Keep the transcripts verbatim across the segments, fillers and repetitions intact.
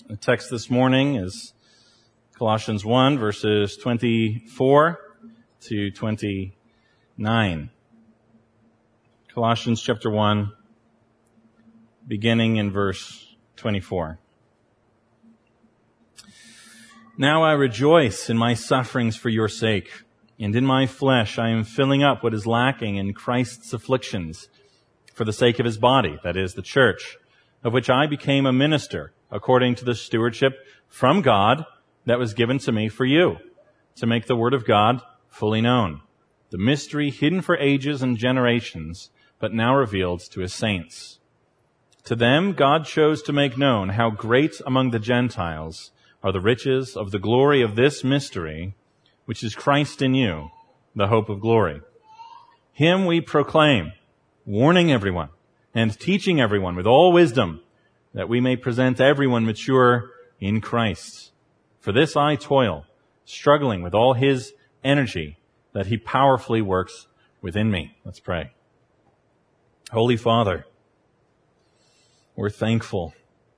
The text this morning is Colossians one, verses twenty-four to twenty-nine. Colossians chapter one, beginning in verse twenty-four. Now I rejoice in my sufferings for your sake, and in my flesh I am filling up what is lacking in Christ's afflictions for the sake of his body, that is, the church, of which I became a minister, according to the stewardship from God that was given to me for you, to make the word of God fully known, the mystery hidden for ages and generations, but now revealed to his saints. To them God chose to make known how great among the Gentiles are the riches of the glory of this mystery, which is Christ in you, the hope of glory. Him we proclaim, warning everyone and teaching everyone with all wisdom, that we may present everyone mature in Christ. For this I toil, struggling with all his energy, that he powerfully works within me. Let's pray. Holy Father, we're thankful.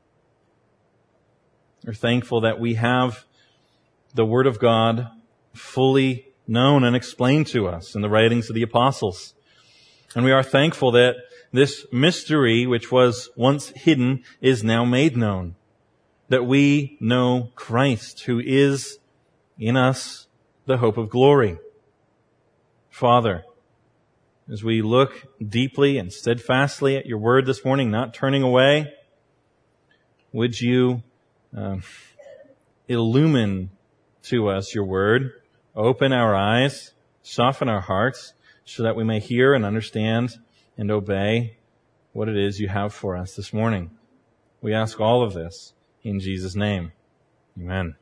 We're thankful that we have the Word of God fully known and explained to us in the writings of the apostles. And we are thankful that this mystery, which was once hidden, is now made known. That we know Christ, who is in us the hope of glory. Father, as we look deeply and steadfastly at your word this morning, not turning away, would you uh, illumine to us your word, open our eyes, soften our hearts, so that we may hear and understand and obey what it is you have for us this morning. We ask all of this in Jesus' name. Amen.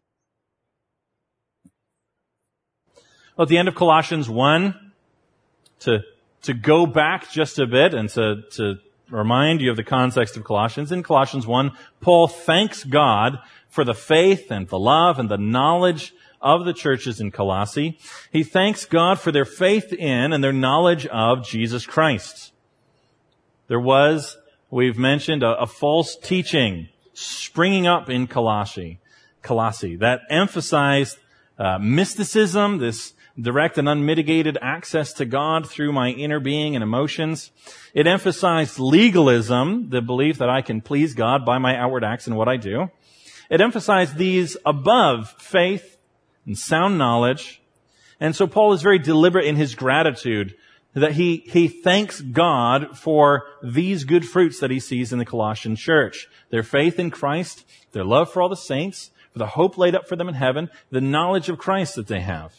Well, at the end of Colossians one, to to go back just a bit and to, to remind you of the context of Colossians, in Colossians one, Paul thanks God for the faith and the love and the knowledge of the churches in Colossae. He thanks God for their faith in and their knowledge of Jesus Christ. There was, we've mentioned, a, a false teaching springing up in Colossae, Colossae that emphasized uh, mysticism, this direct and unmitigated access to God through my inner being and emotions. It emphasized legalism, the belief that I can please God by my outward acts and what I do. It emphasized these above faith and sound knowledge. And so Paul is very deliberate in his gratitude that he, he thanks God for these good fruits that he sees in the Colossian church. Their faith in Christ, their love for all the saints, for the hope laid up for them in heaven, the knowledge of Christ that they have.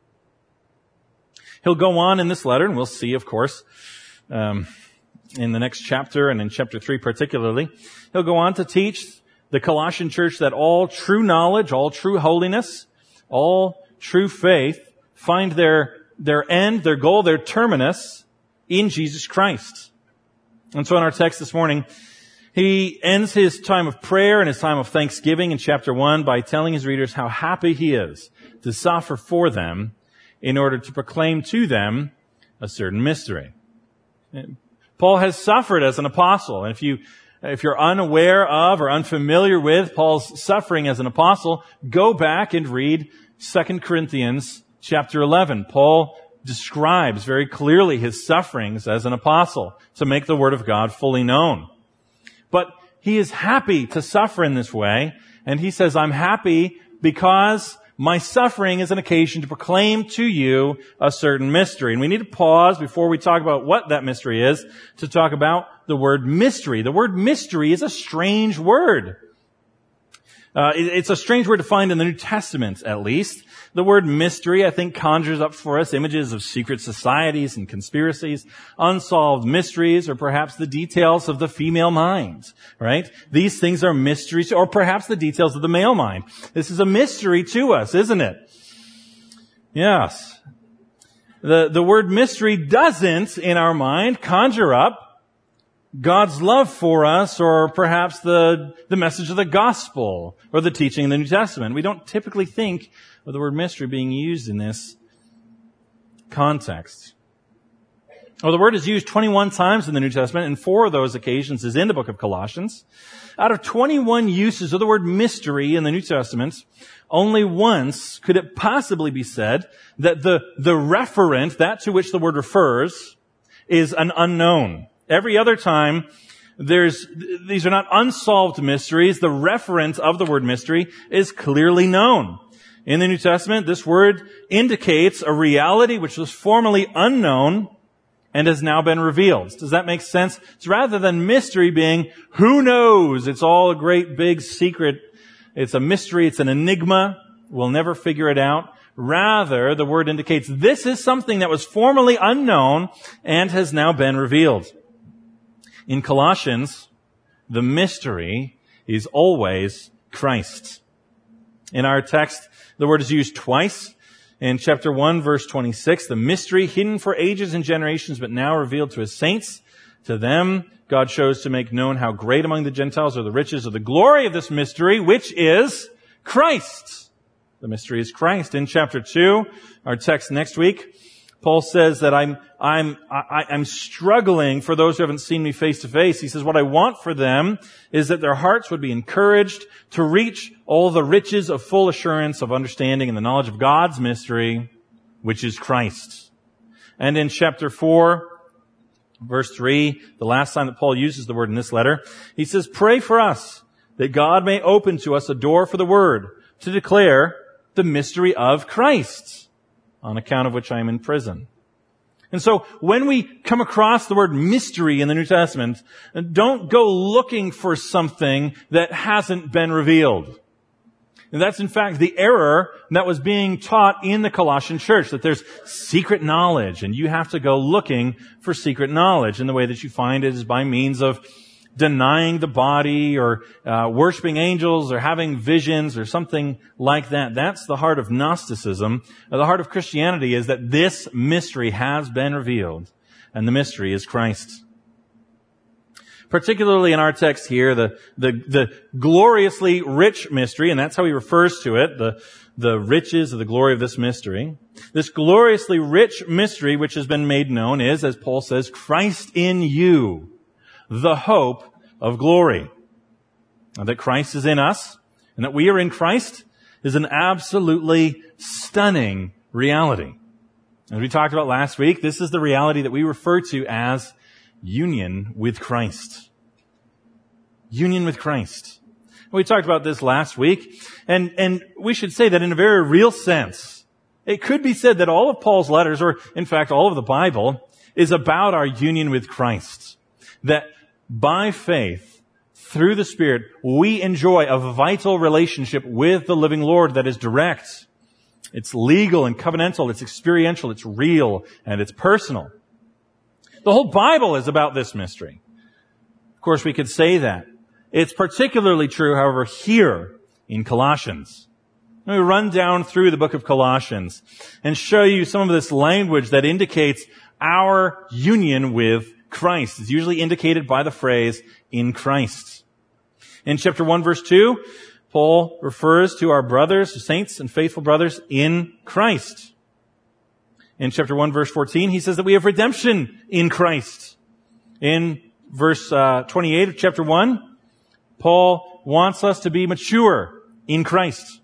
He'll go on in this letter, and we'll see, of course, um, in the next chapter and in chapter three particularly, he'll go on to teach the Colossian church that all true knowledge, all true holiness, all true faith find their their end, their goal, their terminus in Jesus Christ. And so in our text this morning, he ends his time of prayer and his time of thanksgiving in chapter one by telling his readers how happy he is to suffer for them in order to proclaim to them a certain mystery. Paul has suffered as an apostle. And if you If you're unaware of or unfamiliar with Paul's suffering as an apostle, go back and read Second Corinthians chapter eleven. Paul describes very clearly his sufferings as an apostle to make the word of God fully known. But he is happy to suffer in this way, and he says, I'm happy because my suffering is an occasion to proclaim to you a certain mystery. And we need to pause before we talk about what that mystery is to talk about the word mystery. The word mystery is a strange word. Uh, it, it's a strange word to find in the New Testament, at least. The word mystery, I think, conjures up for us images of secret societies and conspiracies, unsolved mysteries, or perhaps the details of the female mind, right? These things are mysteries, or perhaps the details of the male mind. This is a mystery to us, isn't it? Yes. The, the word mystery doesn't, in our mind, conjure up God's love for us, or perhaps the, the message of the gospel, or the teaching in the New Testament. We don't typically think of the word mystery being used in this context. Well, the word is used twenty-one times in the New Testament, and four of those occasions is in the book of Colossians. Out of twenty-one uses of the word mystery in the New Testament, only once could it possibly be said that the, the referent, that to which the word refers, is an unknown. Every other time, there's, these are not unsolved mysteries. The referent of the word mystery is clearly known. In the New Testament, this word indicates a reality which was formerly unknown and has now been revealed. Does that make sense? It's rather than mystery being, who knows? It's all a great big secret. It's a mystery. It's an enigma. We'll never figure it out. Rather, the word indicates this is something that was formerly unknown and has now been revealed. In Colossians, the mystery is always Christ. In our text, the word is used twice. In chapter one, verse twenty-six, the mystery hidden for ages and generations, but now revealed to his saints. To them, God chose to make known how great among the Gentiles are the riches of the glory of this mystery, which is Christ. The mystery is Christ. In chapter two, our text next week, Paul says that I'm, I'm, I, I'm struggling for those who haven't seen me face to face. He says, what I want for them is that their hearts would be encouraged to reach all the riches of full assurance of understanding and the knowledge of God's mystery, which is Christ. And in chapter four, verse three, the last time that Paul uses the word in this letter, he says, pray for us that God may open to us a door for the word to declare the mystery of Christ, on account of which I am in prison. And so when we come across the word mystery in the New Testament, don't go looking for something that hasn't been revealed. And that's in fact the error that was being taught in the Colossian church, that there's secret knowledge and you have to go looking for secret knowledge. And the way that you find it is by means of denying the body or uh, worshiping angels or having visions or something like that. That's the heart of Gnosticism. The heart of Christianity is that this mystery has been revealed, and the mystery is Christ. Particularly in our text here, the, the, the gloriously rich mystery, and that's how he refers to it, the, the riches of the glory of this mystery. This gloriously rich mystery which has been made known is, as Paul says, Christ in you, the hope of glory. Now, that Christ is in us and that we are in Christ is an absolutely stunning reality. As we talked about last week, this is the reality that we refer to as union with Christ. Union with Christ. We talked about this last week, and, and we should say that in a very real sense, it could be said that all of Paul's letters, or in fact all of the Bible, is about our union with Christ. That by faith, through the Spirit, we enjoy a vital relationship with the living Lord that is direct. It's legal and covenantal, it's experiential, it's real, and it's personal. The whole Bible is about this mystery. Of course, we could say that. It's particularly true, however, here in Colossians. Let me run down through the book of Colossians and show you some of this language that indicates our union with Christ. It's usually indicated by the phrase, in Christ. In chapter one, verse two, Paul refers to our brothers, saints and faithful brothers in Christ. In chapter one, verse fourteen, he says that we have redemption in Christ. In verse uh, twenty-eight of chapter one, Paul wants us to be mature in Christ.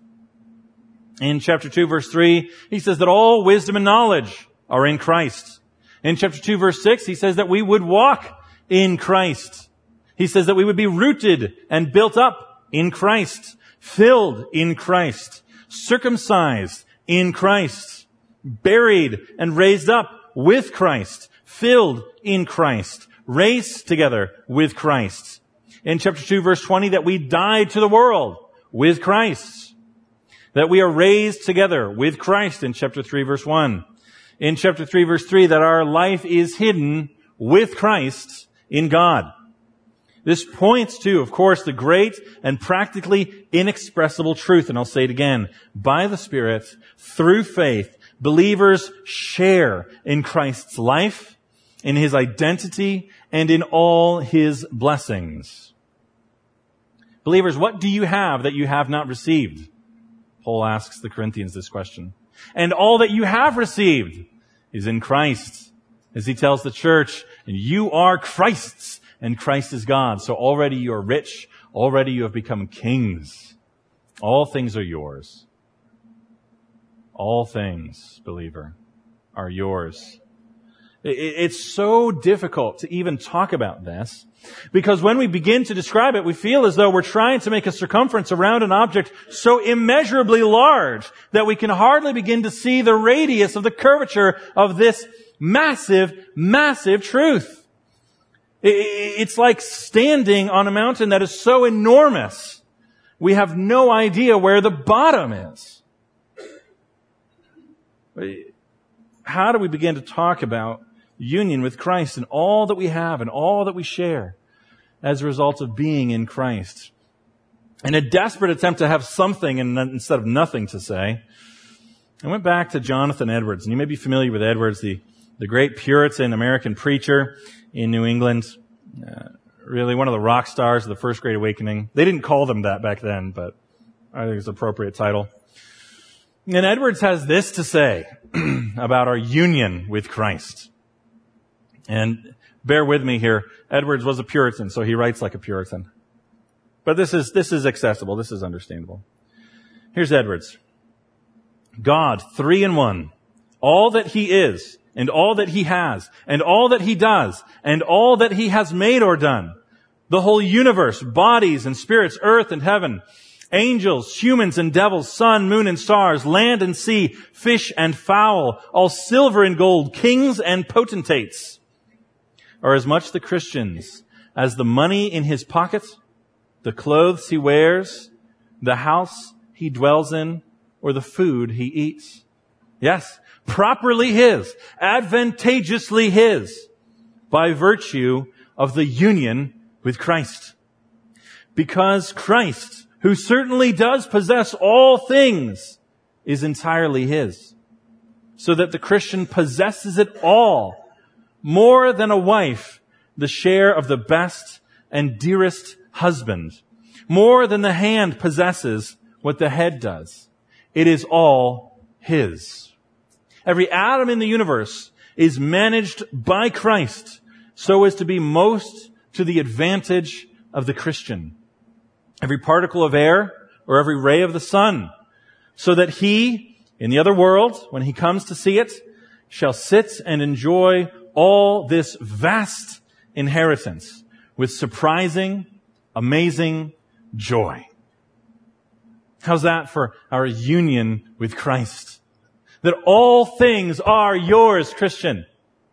In chapter two, verse three, he says that all wisdom and knowledge are in Christ. In chapter two, verse six, he says that we would walk in Christ. He says that we would be rooted and built up in Christ, filled in Christ, circumcised in Christ, buried and raised up with Christ, filled in Christ, raised together with Christ. In chapter two, verse twenty, that we died to the world with Christ, that we are raised together with Christ in chapter three, verse one. In chapter three, verse three, that our life is hidden with Christ in God. This points to, of course, the great and practically inexpressible truth, and I'll say it again, by the Spirit, through faith, believers share in Christ's life, in His identity, and in all His blessings. Believers, what do you have that you have not received? Paul asks the Corinthians this question. And all that you have received is in Christ. As he tells the church, and you are Christ's, and Christ is God. So already you are rich. Already you have become kings. All things are yours. All things, believer, are yours. It's so difficult to even talk about this because when we begin to describe it, we feel as though we're trying to make a circumference around an object so immeasurably large that we can hardly begin to see the radius of the curvature of this massive, massive truth. It's like standing on a mountain that is so enormous, we have no idea where the bottom is. How do we begin to talk about union with Christ and all that we have and all that we share as a result of being in Christ? In a desperate attempt to have something instead of nothing to say, I went back to Jonathan Edwards. And you may be familiar with Edwards, the, the great Puritan American preacher in New England. Uh, really one of the rock stars of the First Great Awakening. They didn't call them that back then, but I think it's an appropriate title. And Edwards has this to say about our union with Christ. And bear with me here. Edwards was a Puritan, so he writes like a Puritan. But this is, this is accessible. This is understandable. Here's Edwards. God, three in one, all that he is, and all that he has, and all that he does, and all that he has made or done, the whole universe, bodies and spirits, earth and heaven, angels, humans and devils, sun, moon and stars, land and sea, fish and fowl, all silver and gold, kings and potentates, are as much the Christian's as the money in his pocket, the clothes he wears, the house he dwells in, or the food he eats. Yes, properly his, advantageously his, by virtue of the union with Christ. Because Christ, who certainly does possess all things, is entirely his. So that the Christian possesses it all, more than a wife, the share of the best and dearest husband, more than the hand possesses what the head does. It is all his. Every atom in the universe is managed by Christ so as to be most to the advantage of the Christian. Every particle of air or every ray of the sun, so that he, in the other world, when he comes to see it, shall sit and enjoy all this vast inheritance with surprising, amazing joy. How's that for our union with Christ? That all things are yours, Christian,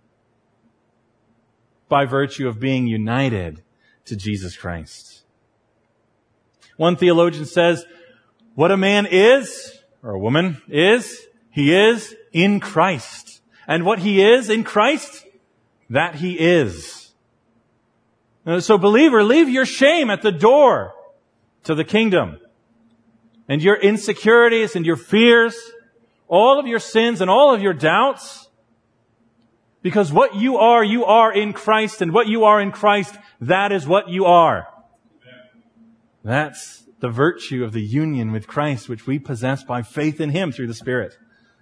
by virtue of being united to Jesus Christ. One theologian says, what a man is, or a woman is, he is in Christ. And what he is in Christ, that he is. So believer, leave your shame at the door to the kingdom. And your insecurities and your fears, all of your sins and all of your doubts. Because what you are, you are in Christ. And what you are in Christ, that is what you are. That's the virtue of the union with Christ, which we possess by faith in him through the Spirit.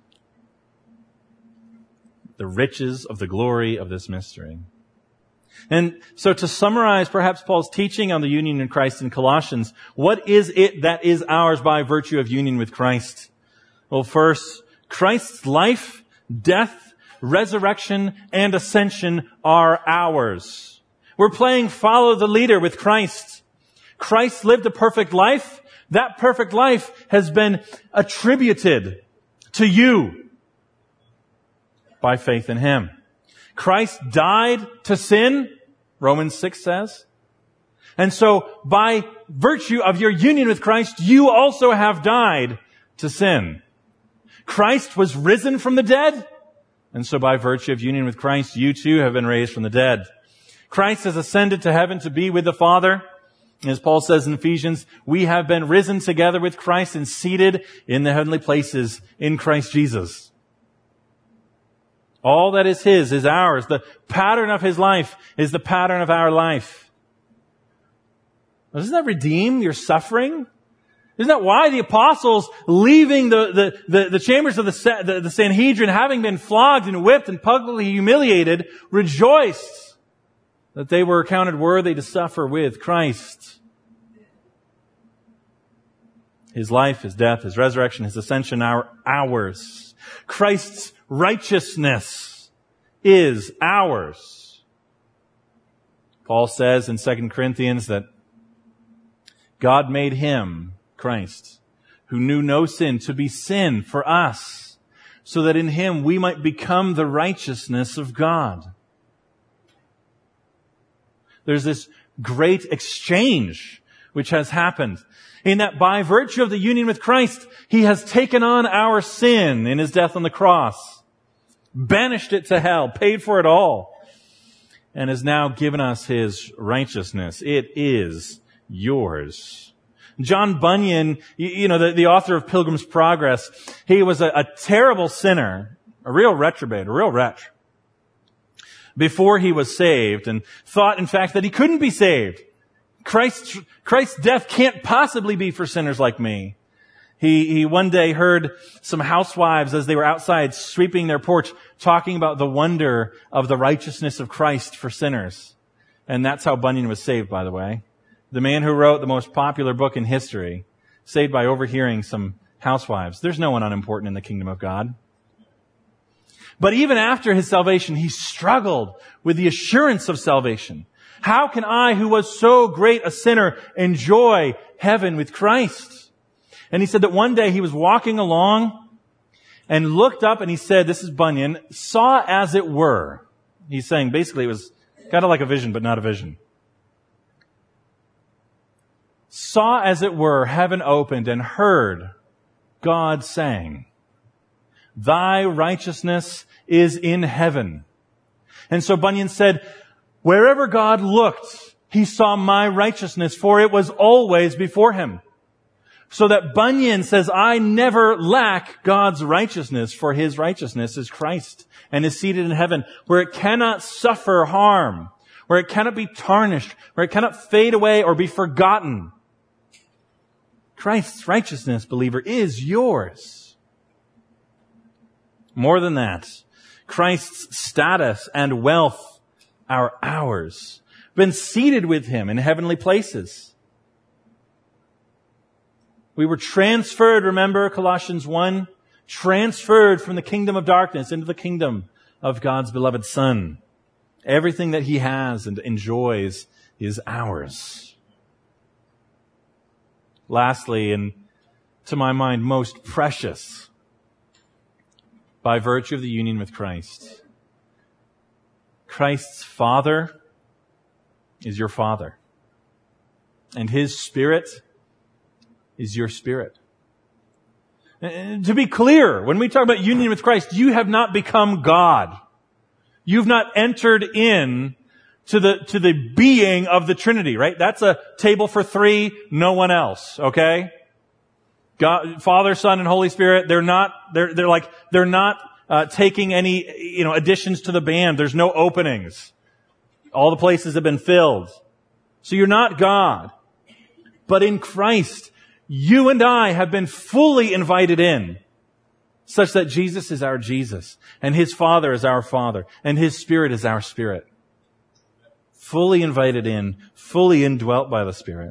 The riches of the glory of this mystery. And so to summarize perhaps Paul's teaching on the union in Christ in Colossians, what is it that is ours by virtue of union with Christ? Well, first, Christ's life, death, resurrection, and ascension are ours. We're playing follow the leader with Christ. Christ lived a perfect life. That perfect life has been attributed to you by faith in him. Christ died to sin, Romans six says. And so by virtue of your union with Christ, you also have died to sin. Christ was risen from the dead. And so by virtue of union with Christ, you too have been raised from the dead. Christ has ascended to heaven to be with the Father. As Paul says in Ephesians, we have been risen together with Christ and seated in the heavenly places in Christ Jesus. All that is his is ours. The pattern of his life is the pattern of our life. Doesn't that redeem your suffering? Isn't that why the apostles, leaving the, the, the, the chambers of the, the, the Sanhedrin, having been flogged and whipped and publicly humiliated, rejoiced that they were counted worthy to suffer with Christ? His life, His death, His resurrection, His ascension are ours. Christ's righteousness is ours. Paul says in Second Corinthians that God made Him, Christ, who knew no sin, to be sin for us, so that in Him we might become the righteousness of God. There's this great exchange which has happened, in that by virtue of the union with Christ, He has taken on our sin in His death on the cross, banished it to hell, paid for it all, and has now given us His righteousness. It is yours. John Bunyan, you know, the, the author of Pilgrim's Progress, he was a, a terrible sinner, a real reprobate, a real wretch, before he was saved, and thought, in fact, that he couldn't be saved. Christ's, Christ's death can't possibly be for sinners like me. He, he one day heard some housewives as they were outside sweeping their porch talking about the wonder of the righteousness of Christ for sinners. And that's how Bunyan was saved, by the way. The man who wrote the most popular book in history, saved by overhearing some housewives. There's no one unimportant in the kingdom of God. But even after his salvation, he struggled with the assurance of salvation. How can I, who was so great a sinner, enjoy heaven with Christ? And he said that one day he was walking along and looked up and he said, this is Bunyan, saw as it were. He's saying basically it was kind of like a vision, but not a vision. Saw as it were heaven opened and heard God saying, thy righteousness is in heaven. And so Bunyan said, wherever God looked, He saw my righteousness, for it was always before Him. So that Bunyan says, I never lack God's righteousness, for His righteousness is Christ and is seated in heaven, where it cannot suffer harm, where it cannot be tarnished, where it cannot fade away or be forgotten. Christ's righteousness, believer, is yours. More than that, Christ's status and wealth are ours. Been seated with Him in heavenly places. We were transferred, remember Colossians one? Transferred from the kingdom of darkness into the kingdom of God's beloved Son. Everything that He has and enjoys is ours. Lastly, and to my mind most precious, by virtue of the union with Christ, Christ's Father is your Father, and His Spirit is your spirit. And to be clear, when we talk about union with Christ, you have not become God. You've not entered in to the, to the being of the Trinity, right? That's a table for three, no one else, okay? God, Father, Son, and Holy Spirit, they're not, they're, they're like, they're not, uh, taking any, you know, additions to the band. There's no openings. All the places have been filled. So you're not God. But in Christ, you and I have been fully invited in, such that Jesus is our Jesus, and His Father is our Father, and His Spirit is our Spirit. Fully invited in, fully indwelt by the Spirit.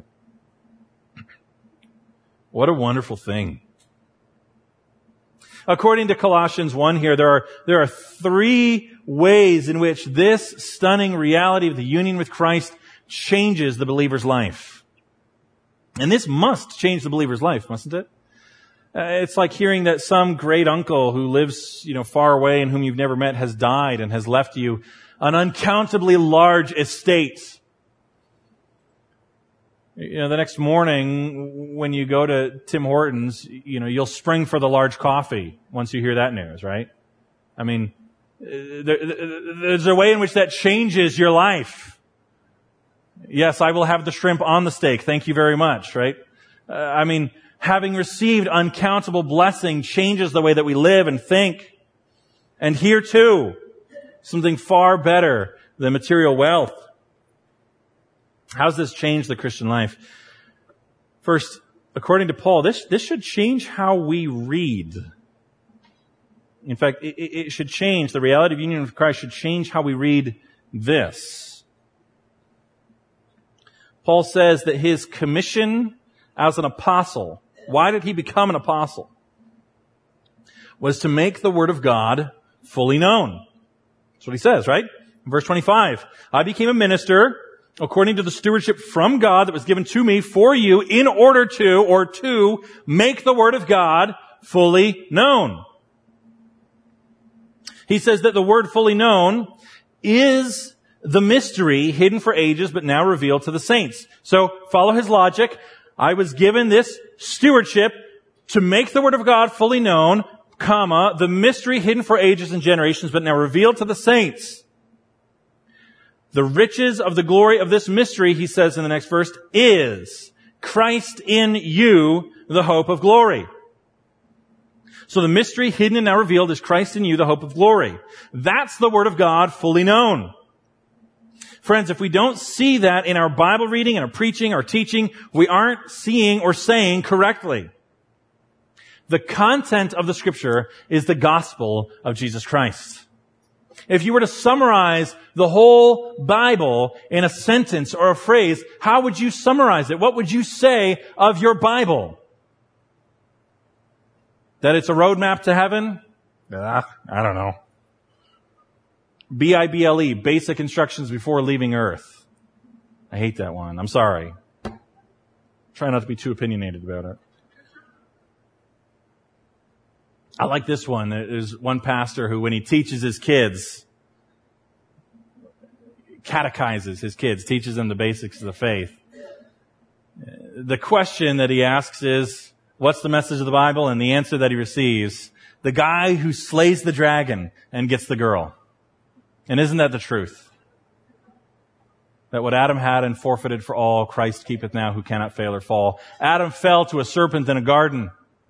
What a wonderful thing. According to Colossians one here, there are, there are three ways in which this stunning reality of the union with Christ changes the believer's life. And this must change the believer's life, mustn't it? Uh, it's like hearing that some great uncle who lives, you know, far away and whom you've never met has died and has left you an uncountably large estate. You know, the next morning when you go to Tim Hortons, you know, you'll spring for the large coffee once you hear that news, right? I mean, there, there's a way in which that changes your life. Yes, I will have the shrimp on the steak. Thank you very much, right? Uh, I mean, having received uncountable blessing changes the way that we live and think. And here too, something far better than material wealth. How does this change the Christian life? First, according to Paul, this, this should change how we read. In fact, it, it should change, the reality of union with Christ should change how we read this. Paul says that his commission as an apostle, why did he become an apostle? Was to make the word of God fully known. That's what he says, right? Verse twenty-five, I became a minister according to the stewardship from God that was given to me for you in order to, or to, make the word of God fully known. He says that the word fully known is the mystery hidden for ages but now revealed to the saints. So follow his logic. I was given this stewardship to make the word of God fully known, comma, the mystery hidden for ages and generations but now revealed to the saints. The riches of the glory of this mystery, he says in the next verse, is Christ in you, the hope of glory. So the mystery hidden and now revealed is Christ in you, the hope of glory. That's the word of God fully known. Friends, if we don't see that in our Bible reading and our preaching, our teaching, we aren't seeing or saying correctly. The content of the Scripture is the gospel of Jesus Christ. If you were to summarize the whole Bible in a sentence or a phrase, how would you summarize it? What would you say of your Bible? That it's a roadmap to heaven? Uh, I don't know. B I B L E, basic instructions before leaving earth. I hate that one. I'm sorry. Try not to be too opinionated about it. I like this one. There's one pastor who, when he teaches his kids, catechizes his kids, teaches them the basics of the faith. The question that he asks is, what's the message of the Bible? And the answer that he receives, the guy who slays the dragon and gets the girl. And isn't that the truth? That what Adam had and forfeited for all, Christ keepeth now, who cannot fail or fall. Adam fell to a serpent in a garden.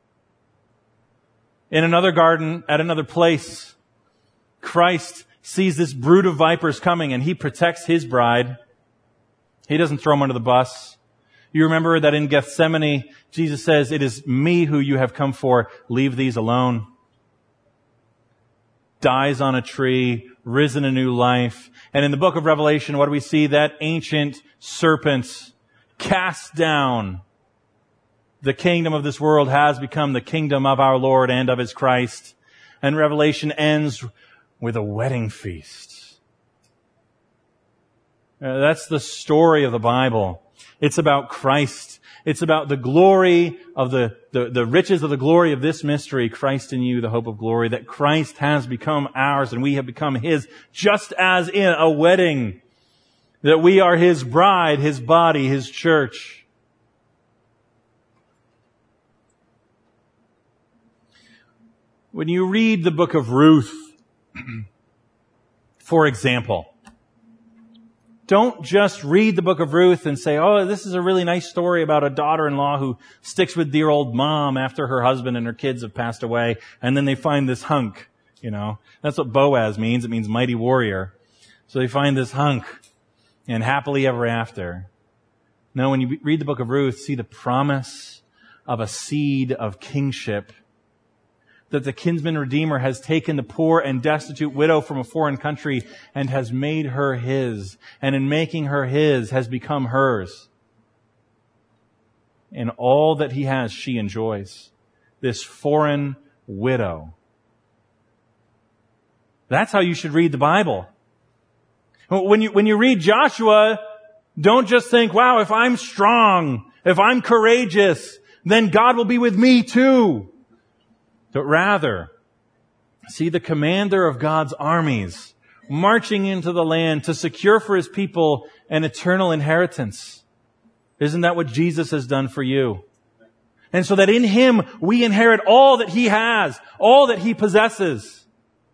In another garden, at another place, Christ sees this brood of vipers coming and he protects his bride. He doesn't throw them under the bus. You remember that in Gethsemane, Jesus says, it is me who you have come for. Leave these alone. Dies on a tree, risen a new life. And in the book of Revelation, what do we see? That ancient serpent cast down. The kingdom of this world has become the kingdom of our Lord and of his Christ. And Revelation ends with a wedding feast. Uh, that's the story of the Bible. It's about Christ. It's about the glory of the, the, the riches of the glory of this mystery, Christ in you, the hope of glory, that Christ has become ours and we have become his, just as in a wedding, that we are his bride, his body, his church. When you read the book of Ruth, for example, don't just read the book of Ruth and say, oh, this is a really nice story about a daughter-in-law who sticks with dear old mom after her husband and her kids have passed away, and then they find this hunk, you know. That's what Boaz means. It means mighty warrior. So they find this hunk, and happily ever after. No, when you read the book of Ruth, see the promise of a seed of kingship, that the kinsman redeemer has taken the poor and destitute widow from a foreign country and has made her his, and in making her his has become hers. And all that he has, she enjoys. This foreign widow. That's how you should read the Bible. When you, when you read Joshua, don't just think, wow, if I'm strong, if I'm courageous, then God will be with me too. But rather, see the commander of God's armies marching into the land to secure for his people an eternal inheritance. Isn't that what Jesus has done for you? And so that in him we inherit all that he has, all that he possesses.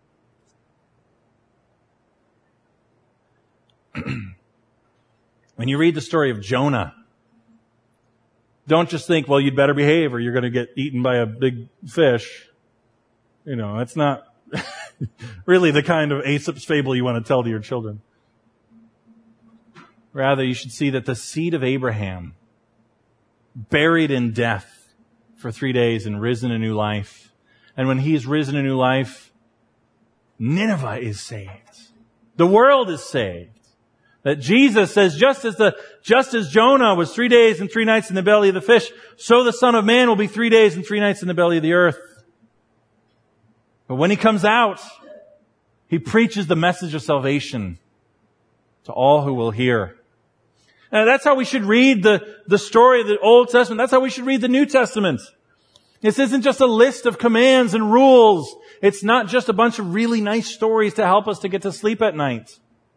When you read the story of Jonah, don't just think, well, you'd better behave or you're going to get eaten by a big fish. You know, it's not really the kind of Aesop's fable you want to tell to your children. Rather, you should see that the seed of Abraham buried in death for three days and risen a new life. And when He's risen a new life, Nineveh is saved. The world is saved. That Jesus says, just as the, just as Jonah was three days and three nights in the belly of the fish, so the Son of Man will be three days and three nights in the belly of the earth. But when He comes out, He preaches the message of salvation to all who will hear. And that's how we should read the, the story of the Old Testament. That's how we should read the New Testament. This isn't just a list of commands and rules. It's not just a bunch of really nice stories to help us to get to sleep at night.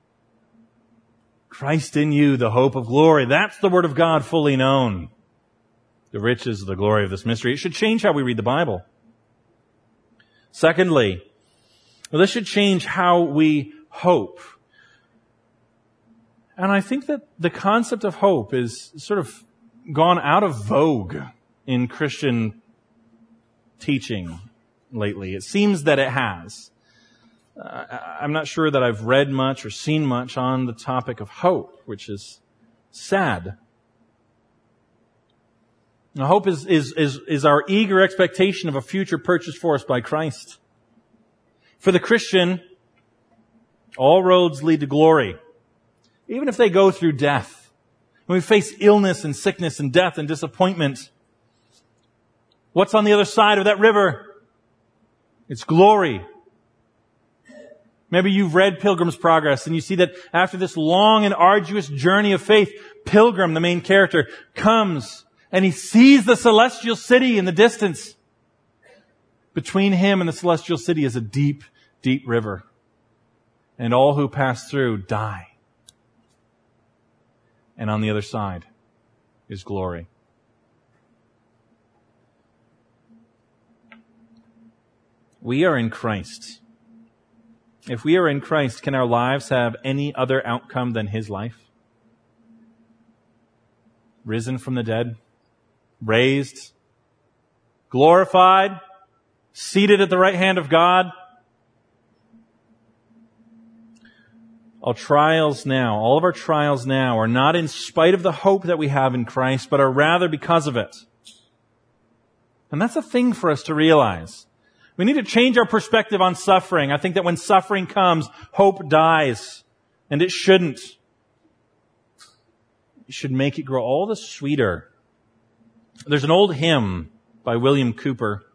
Christ in you, the hope of glory. That's the Word of God fully known. The riches of the glory of this mystery. It should change how we read the Bible. Secondly, well, this should change how we hope. And I think that the concept of hope is sort of gone out of vogue in Christian teaching lately. It seems that it has. Uh, I'm not sure that I've read much or seen much on the topic of hope, which is sad. Now, hope is, is, is, is our eager expectation of a future purchased for us by Christ. For the Christian, all roads lead to glory, even if they go through death. When we face illness and sickness and death and disappointment, what's on the other side of that river? It's glory. Maybe you've read Pilgrim's Progress and you see that after this long and arduous journey of faith, Pilgrim, the main character, comes and he sees the celestial city in the distance. Between him and the celestial city is a deep, deep river. And all who pass through die. And on the other side is glory. We are in Christ. If we are in Christ, can our lives have any other outcome than His life? Risen from the dead, raised, glorified, seated at the right hand of God. Our trials now, all of our trials now are not in spite of the hope that we have in Christ, but are rather because of it. And that's a thing for us to realize. We need to change our perspective on suffering. I think that when suffering comes, hope dies. And it shouldn't. It should make it grow all the sweeter. There's an old hymn by William Cooper.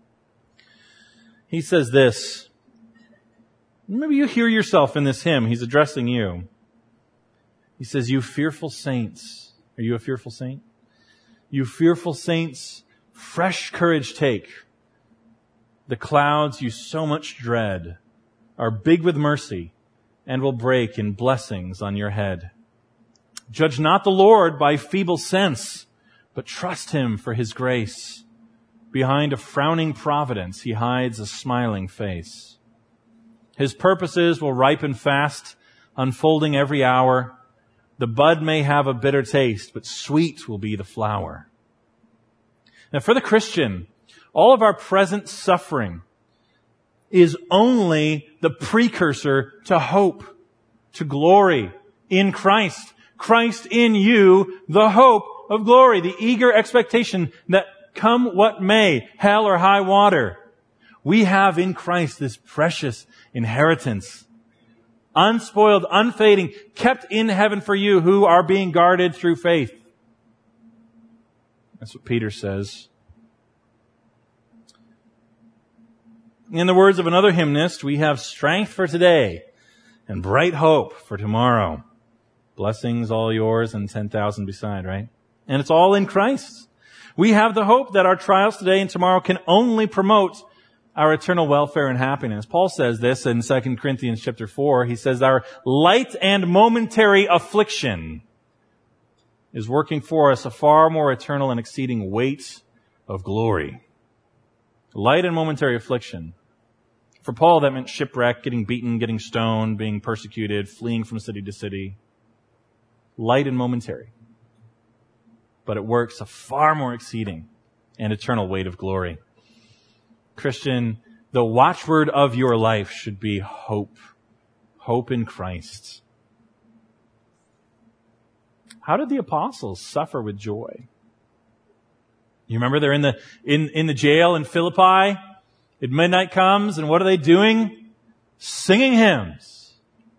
He says this. Maybe you hear yourself in this hymn. He's addressing you. He says, "You fearful saints." Are you a fearful saint? "You fearful saints, fresh courage take. The clouds you so much dread are big with mercy and will break in blessings on your head. Judge not the Lord by feeble sense, but trust Him for His grace. Behind a frowning providence He hides a smiling face. His purposes will ripen fast, unfolding every hour. The bud may have a bitter taste, but sweet will be the flower." Now for the Christian, all of our present suffering is only the precursor to hope, to glory in Christ. Christ in you, the hope of glory, the eager expectation that come what may, hell or high water, we have in Christ this precious inheritance, unspoiled, unfading, kept in heaven for you who are being guarded through faith. That's what Peter says. In the words of another hymnist, we have strength for today and bright hope for tomorrow. Blessings all yours and ten thousand beside, right? And it's all in Christ. We have the hope that our trials today and tomorrow can only promote our eternal welfare and happiness. Paul says this in Second Corinthians chapter four. He says, "Our light and momentary affliction is working for us a far more eternal and exceeding weight of glory." Light and momentary affliction. For Paul, that meant shipwreck, getting beaten, getting stoned, being persecuted, fleeing from city to city. Light and momentary. But it works a far more exceeding and eternal weight of glory. Christian, the watchword of your life should be hope. Hope in Christ. How did the apostles suffer with joy? You remember they're in the, in, in the jail in Philippi. At midnight comes, and what are they doing? Singing hymns.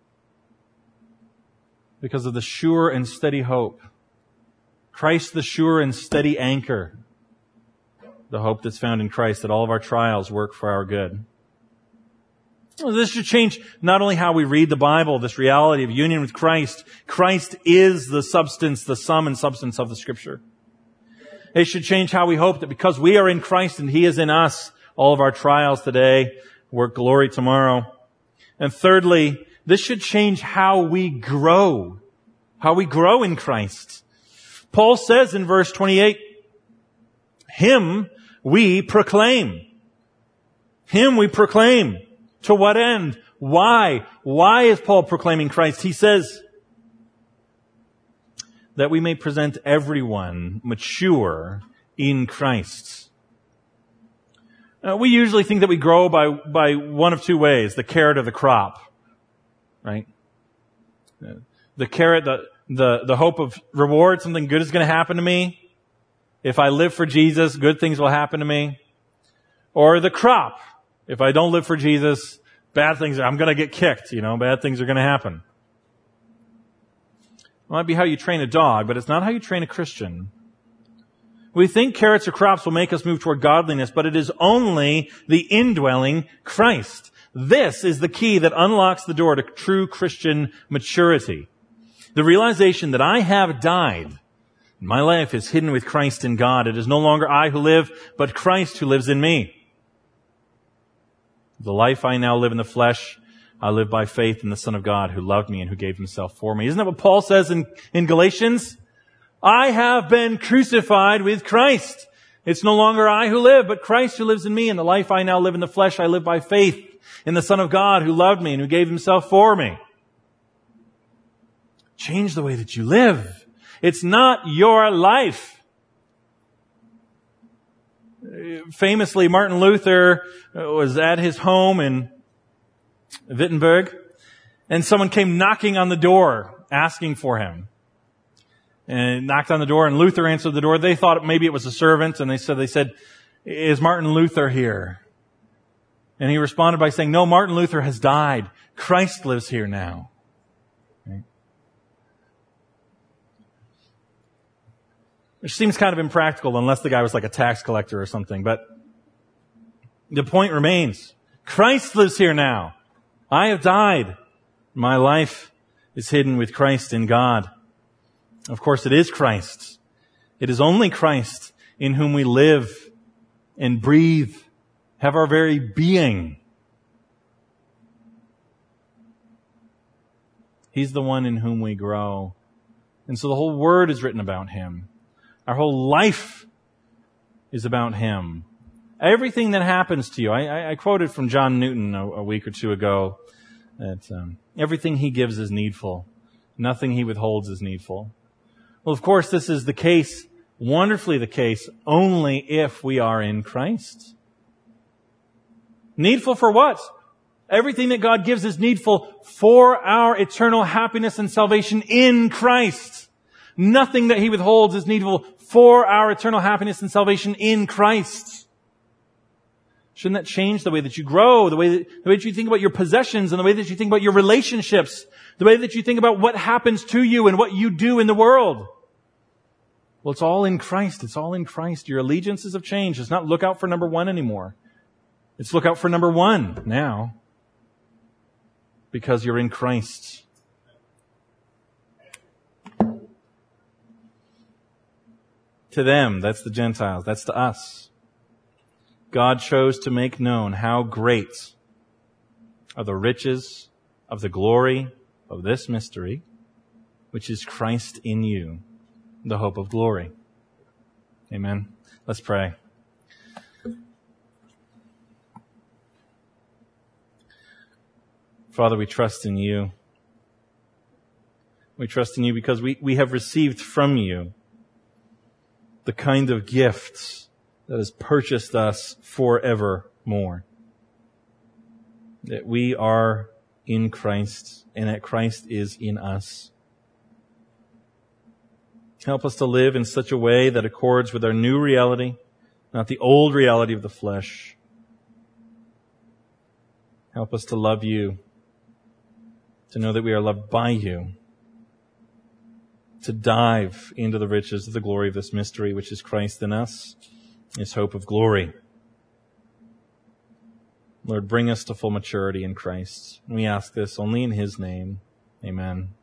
Because of the sure and steady hope. Christ the sure and steady anchor. The hope that's found in Christ, that all of our trials work for our good. This should change not only how we read the Bible, this reality of union with Christ. Christ is the substance, the sum and substance of the Scripture. It should change how we hope that because we are in Christ and He is in us, all of our trials today work glory tomorrow. And thirdly, this should change how we grow, how we grow in Christ. Paul says in verse twenty-eight, Him we proclaim. Him we proclaim. To what end? Why? Why is Paul proclaiming Christ? He says that we may present everyone mature in Christ. Uh, we usually think that we grow by, by one of two ways, the carrot or the crop, right? Uh, the carrot, the, the, the hope of reward, something good is going to happen to me. If I live for Jesus, good things will happen to me. Or the crop. If I don't live for Jesus, bad things, I'm going to get kicked, you know, bad things are going to happen. It might be how you train a dog, but it's not how you train a Christian. We think carrots or crops will make us move toward godliness, but it is only the indwelling Christ. This is the key that unlocks the door to true Christian maturity. The realization that I have died. My life is hidden with Christ in God. It is no longer I who live, but Christ who lives in me. The life I now live in the flesh, I live by faith in the Son of God who loved me and who gave Himself for me. Isn't that what Paul says in, in Galatians? I have been crucified with Christ. It's no longer I who live, but Christ who lives in me. And the life I now live in the flesh, I live by faith in the Son of God who loved me and who gave Himself for me. Change the way that you live. It's not your life. Famously, Martin Luther was at his home in Wittenberg, and someone came knocking on the door, asking for him. And knocked on the door, and Luther answered the door. They thought maybe it was a servant, and they said, they said, "Is Martin Luther here?" And he responded by saying, "No, Martin Luther has died. Christ lives here now." Okay. Which seems kind of impractical unless the guy was like a tax collector or something. But the point remains. Christ lives here now. I have died. My life is hidden with Christ in God. Of course, it is Christ. It is only Christ in whom we live and breathe, have our very being. He's the one in whom we grow. And so the whole Word is written about Him. Our whole life is about Him. Everything that happens to you, I, I, I quoted from John Newton a, a week or two ago, that um, everything He gives is needful. Nothing He withholds is needful. Well, of course, this is the case, wonderfully the case, only if we are in Christ. Needful for what? Everything that God gives is needful for our eternal happiness and salvation in Christ. Nothing that He withholds is needful for our eternal happiness and salvation in Christ. Shouldn't that change the way that you grow, the way that, the way that you think about your possessions, and the way that you think about your relationships, the way that you think about what happens to you and what you do in the world? Well, it's all in Christ. It's all in Christ. Your allegiances have changed. It's not look out for number one anymore. It's look out for number one now. Because you're in Christ. To them, that's the Gentiles, that's to us. God chose to make known how great are the riches of the glory of this mystery, which is Christ in you, the hope of glory. Amen. Let's pray. Father, we trust in You. We trust in You because we, we have received from You the kind of gifts that has purchased us forevermore. That we are in Christ and that Christ is in us. Help us to live in such a way that accords with our new reality, not the old reality of the flesh. Help us to love you, to know that we are loved by you, to dive into the riches of the glory of this mystery, which is Christ in us, his hope of glory. Lord, bring us to full maturity in Christ. We ask this only in his name. Amen.